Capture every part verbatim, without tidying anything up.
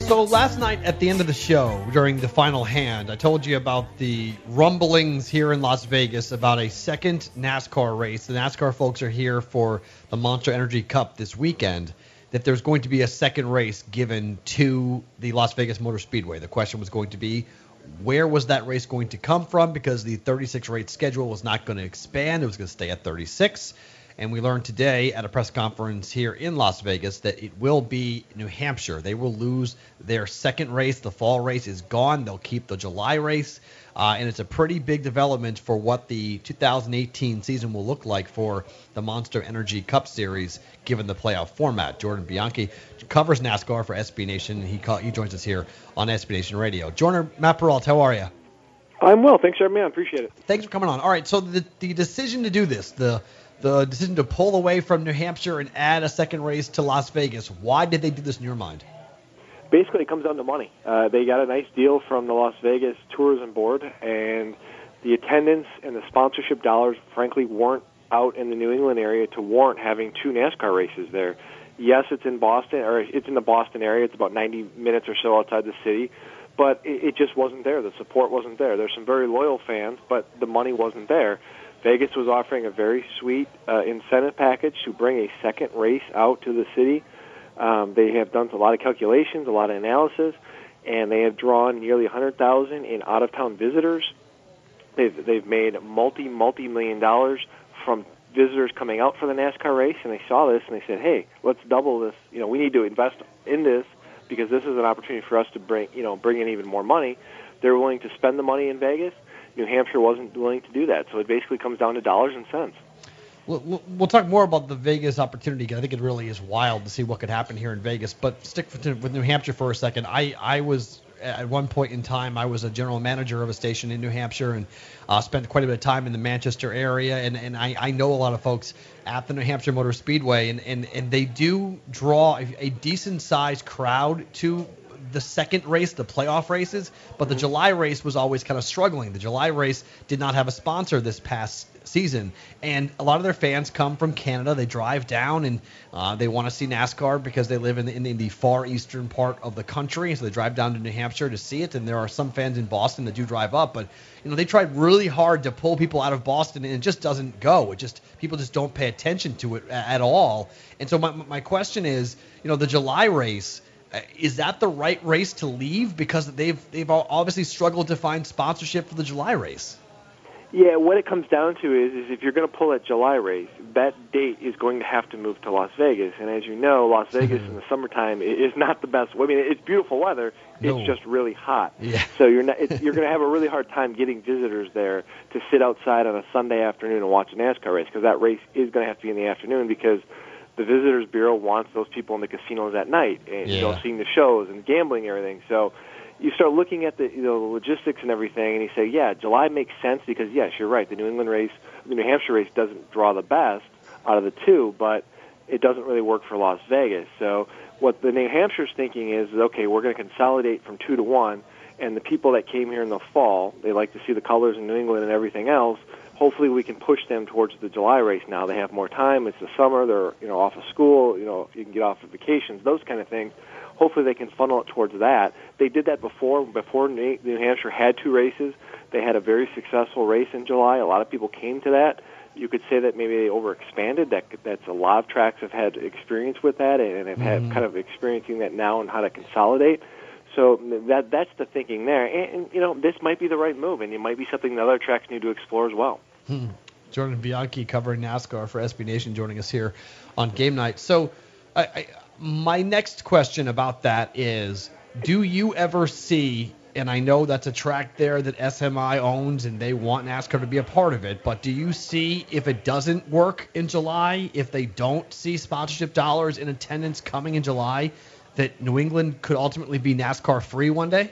So last night at the end of the show, during the final hand, I told you about the rumblings here in Las Vegas about a second NASCAR race. The NASCAR folks are here for the Monster Energy Cup this weekend, that there's going to be a second race given to the Las Vegas Motor Speedway. The question was going to be, where was that race going to come from? Because the thirty-six race schedule was not going to expand. It was going to stay at thirty-six. And we learned today at a press conference here in Las Vegas that it will be New Hampshire. They will lose their second race. The fall race is gone. They'll keep the July race. Uh, and it's a pretty big development for what the two thousand eighteen season will look like for the Monster Energy Cup Series, given the playoff format. Jordan Bianchi covers NASCAR for S B Nation. He call, he joins us here on S B Nation Radio. Jordan, Matt Peralt, how are you? I'm well. Thanks for having me on. Appreciate it. Thanks for coming on. All right, so the, the decision to do this, the the decision to pull away from New Hampshire and add a second race to Las Vegas, why did they do this in your mind? Basically, it comes down to money. Uh, they got a nice deal from the Las Vegas Tourism Board, and the attendance and the sponsorship dollars, frankly, weren't out in the New England area to warrant having two NASCAR races there. Yes, it's in Boston, or it's in the Boston area. It's about ninety minutes or so outside the city, but it, it just wasn't there. The support wasn't there. There's some very loyal fans, but the money wasn't there. Vegas was offering a very sweet uh, incentive package to bring a second race out to the city. Um, they have done a lot of calculations, a lot of analysis, and they have drawn nearly one hundred thousand in out-of-town visitors. They've, they've made multi, multi-million dollars from visitors coming out for the NASCAR race, and they saw this, and they said, hey, let's double this. You know, we need to invest in this because this is an opportunity for us to bring, you know, bring in even more money. They're willing to spend the money in Vegas. New Hampshire wasn't willing to do that, so it basically comes down to dollars and cents. We'll, we'll talk more about the Vegas opportunity, because I think it really is wild to see what could happen here in Vegas. But stick with, with New Hampshire for a second. I, I was, at one point in time, I was a general manager of a station in New Hampshire and uh, spent quite a bit of time in the Manchester area. And, and I, I know a lot of folks at the New Hampshire Motor Speedway, and, and, and they do draw a, a decent-sized crowd to the second race, the playoff races, but the July race was always kind of struggling. The July race did not have a sponsor this past season, and a lot of their fans come from Canada. They drive down, and uh, they want to see NASCAR because they live in the, in, the, in the far eastern part of the country, so they drive down to New Hampshire to see it, and there are some fans in Boston that do drive up, but you know they tried really hard to pull people out of Boston, and it just doesn't go. It just people just don't pay attention to it at all. And so my my question is, you know, the July race, is that the right race to leave? Because they've they've obviously struggled to find sponsorship for the July race. Yeah, what it comes down to is, is if you're going to pull that July race, that date is going to have to move to Las Vegas. And as you know, Las Vegas in the summertime is not the best. I mean, it's beautiful weather. It's no. just really hot. Yeah. So you're not, it's, you're going to have a really hard time getting visitors there to sit outside on a Sunday afternoon and watch a NASCAR race, because that race is going to have to be in the afternoon, because the Visitors Bureau wants those people in the casinos at night and yeah. you know, seeing the shows and gambling and everything. So you start looking at the you know the logistics and everything, and you say, yeah, July makes sense because, yes, you're right. The New England race, the New Hampshire race doesn't draw the best out of the two, but it doesn't really work for Las Vegas. So what the New Hampshire's thinking is, okay, we're going to consolidate from two to one, and the people that came here in the fall, they like to see the colors in New England and everything else. Hopefully we can push them towards the July race now. They have more time. It's the summer. They're you know off of school. You know you can get off of vacations, those kind of things. Hopefully they can funnel it towards that. They did that before. Before New Hampshire had two races, they had a very successful race in July. A lot of people came to that. You could say that maybe they overexpanded. That that's a lot of tracks have had experience with that and have had mm-hmm. kind of experiencing that now and how to consolidate. So that that's the thinking there. And, and, you know, this might be the right move, and it might be something that other tracks need to explore as well. Hmm. Jordan Bianchi covering NASCAR for S B Nation joining us here on Game Night. So I, I, my next question about that is, do you ever see, and I know that's a track there that S M I owns and they want NASCAR to be a part of it, but do you see if it doesn't work in July, if they don't see sponsorship dollars in attendance coming in July, that New England could ultimately be NASCAR free one day?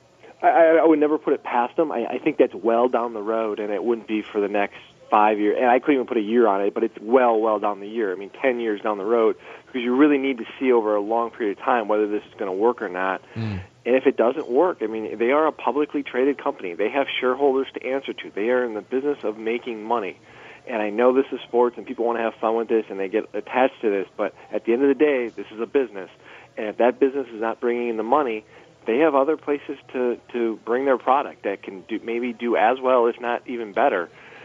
I, I would never put it past them. I, I think that's well down the road, and it wouldn't be for the next five years. And I couldn't even put a year on it, but it's well, well down the year. I mean, ten years down the road, because you really need to see over a long period of time whether this is going to work or not. Mm. And if it doesn't work, I mean, they are a publicly traded company. They have shareholders to answer to. They are in the business of making money. And I know this is sports, and people want to have fun with this, and they get attached to this. But at the end of the day, this is a business. And if that business is not bringing in the money, they have other places to, to bring their product that can do, maybe do as well, if not even better.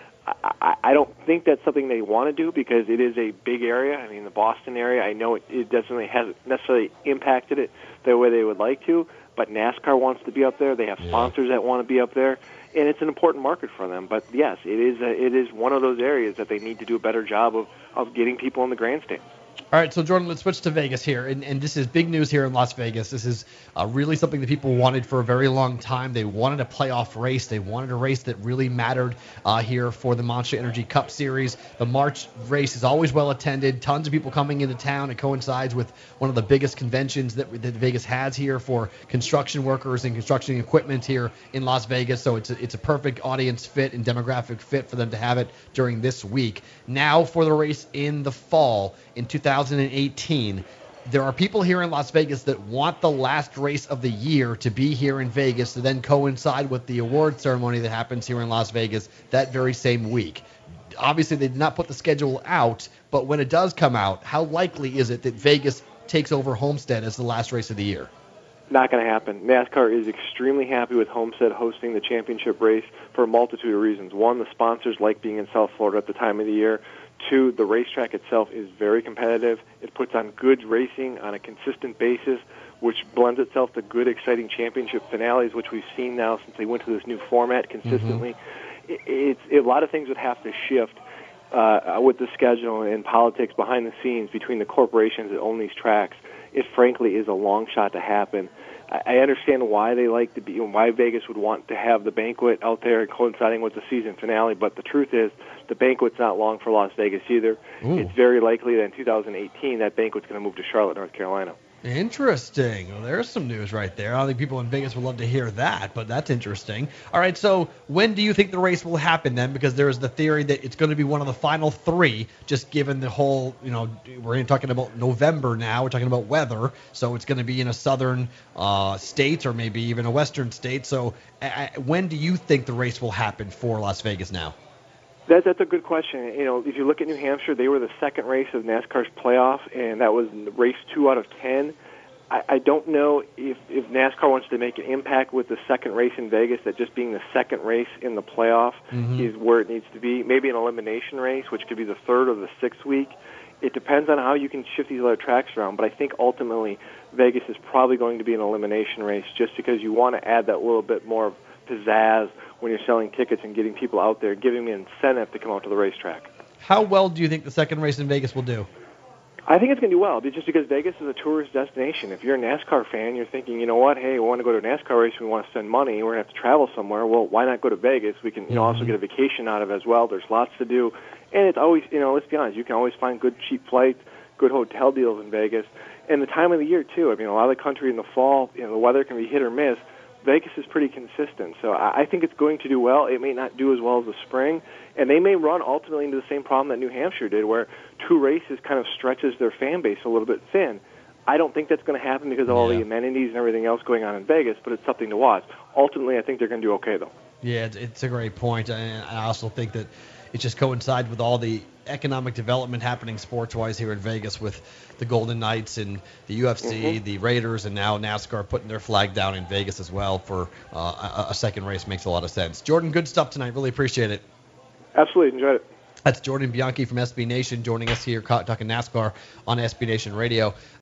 I, I don't think that's something they want to do because it is a big area. I mean, the Boston area, I know it, it doesn't hasn't necessarily impacted it the way they would like to, but NASCAR wants to be up there. They have Yeah. sponsors that want to be up there, and it's an important market for them. But yes, it is a, it is one of those areas that they need to do a better job of, of getting people in the grandstands. All right, so Jordan, let's switch to Vegas here, and, and this is big news here in Las Vegas. This is uh, really something that people wanted for a very long time. They wanted a playoff race. They wanted a race that really mattered uh, here for the Monster Energy Cup Series. The March race is always well attended. Tons of people coming into town. It coincides with one of the biggest conventions that, that Vegas has here for construction workers and construction equipment here in Las Vegas. So it's a, it's a perfect audience fit and demographic fit for them to have it during this week. Now for the race in the fall in two thousand eighteen. There are people here in Las Vegas that want the last race of the year to be here in Vegas to then coincide with the award ceremony that happens here in Las Vegas that very same week. Obviously, they did not put the schedule out, but when it does come out, how likely is it that Vegas takes over Homestead as the last race of the year? Not going to happen. NASCAR is extremely happy with Homestead hosting the championship race for a multitude of reasons. One, the sponsors like being in South Florida at the time of the year. Two, the racetrack itself is very competitive. It puts on good racing on a consistent basis, which blends itself to good, exciting championship finales, which we've seen now since they went to this new format consistently. Mm-hmm. It, it's it, a lot of things would have to shift uh, with the schedule and politics behind the scenes between the corporations that own these tracks. It frankly is a long shot to happen. I understand why they like to be, why Vegas would want to have the banquet out there coinciding with the season finale, but the truth is the banquet's not long for Las Vegas either. Ooh. It's very likely that in two thousand eighteen that banquet's going to move to Charlotte, North Carolina. Interesting. Well, there's some news right there. I don't think people in Vegas would love to hear that, but that's interesting. All right, so when do you think the race will happen then? Because there's the theory that it's going to be one of the final three, just given the whole, you know, we're talking about November now. We're talking about weather, so it's going to be in a southern uh, state or maybe even a western state. So uh, when do you think the race will happen for Las Vegas now? That, that's a good question. You know, if you look at New Hampshire, they were the second race of NASCAR's playoff, and that was race two out of ten. I, I don't know if, if NASCAR wants to make an impact with the second race in Vegas, that just being the second race in the playoff mm-hmm. is where it needs to be. Maybe an elimination race, which could be the third or the sixth week. It depends on how you can shift these other tracks around, but I think ultimately Vegas is probably going to be an elimination race just because you want to add that little bit more pizzazz when you're selling tickets and getting people out there, giving them an incentive to come out to the racetrack. How well do you think the second race in Vegas will do? I think it's going to do well, just because Vegas is a tourist destination. If you're a NASCAR fan, you're thinking, you know what, hey, we want to go to a NASCAR race, we want to spend money, we're going to have to travel somewhere. Well, why not go to Vegas? We can you know, also get a vacation out of it as well. There's lots to do. And it's always, you know, let's be honest, you can always find good cheap flights, good hotel deals in Vegas. And the time of the year, too. I mean, a lot of the country in the fall, you know, the weather can be hit or miss. Vegas is pretty consistent, so I think it's going to do well. It may not do as well as the spring, and they may run ultimately into the same problem that New Hampshire did, where two races kind of stretches their fan base a little bit thin. I don't think that's going to happen because of all yeah. the amenities and everything else going on in Vegas, but it's something to watch. Ultimately, I think they're going to do okay, though. Yeah, it's a great point, and I also think that it just coincides with all the economic development happening sports-wise here in Vegas with the Golden Knights and the U F C, mm-hmm. the Raiders, and now NASCAR putting their flag down in Vegas as well for uh, a, a second race makes a lot of sense. Jordan, good stuff tonight. Really appreciate it. Absolutely. Enjoyed it. That's Jordan Bianchi from S B Nation joining us here talking NASCAR on S B Nation Radio.